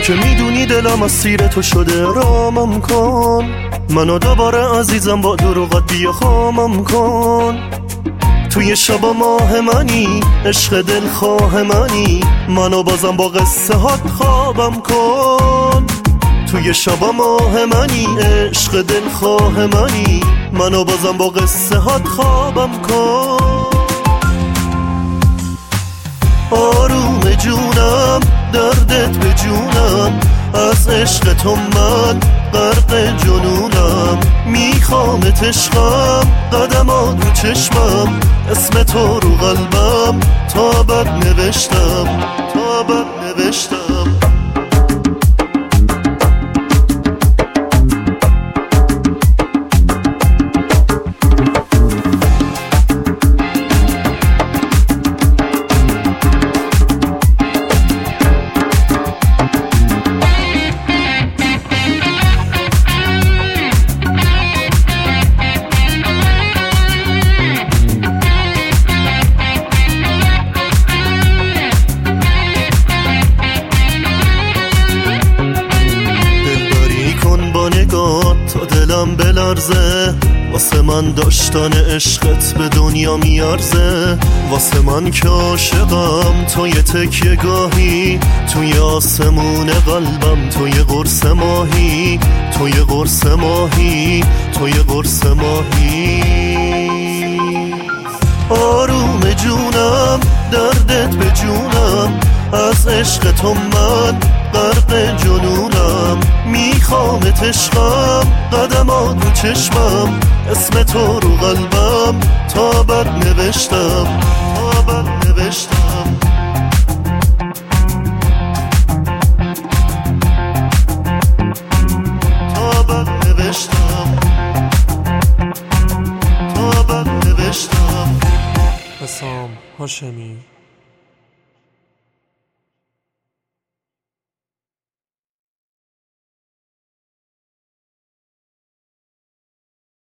که میدونی دلم اسیر تو شده رامم کن، منو دوباره عزیزم با دروغات بیا خامم کن. توی شبا ماه منی، عشق دلخواه منی، منو بازم با قصه هات خوابم کن. توی شبا ماه منی، عشق دلخواه منی، منو بازم با قصه هات خوابم کن. آروم جونم دردت به جونم، از عشق تو من غرق جنونم. میخوامت عشقم، قدمات رو چشمم، اسم تو رو قلبم، تا بد نوشتم، تا بد نوشتم. تا دلم بلرزه، واسه من داشتن عشقت به دنیا میارزه. واسه من که عاشقم توی تکیه گاهی، توی آسمون قلبم توی قرص ماهی، توی قرص ماهی، توی قرص ماهی. آروم جونم دردت به جونم، از عشق تو من غرق جنونم. میخوامت عشقم، قدمات رو چشمم، اسم تو رو قلبم، تا بد نوشتم، تا بد نوشتم. تا بد نوشتم، تا بد نوشتم. حسام هاشمی.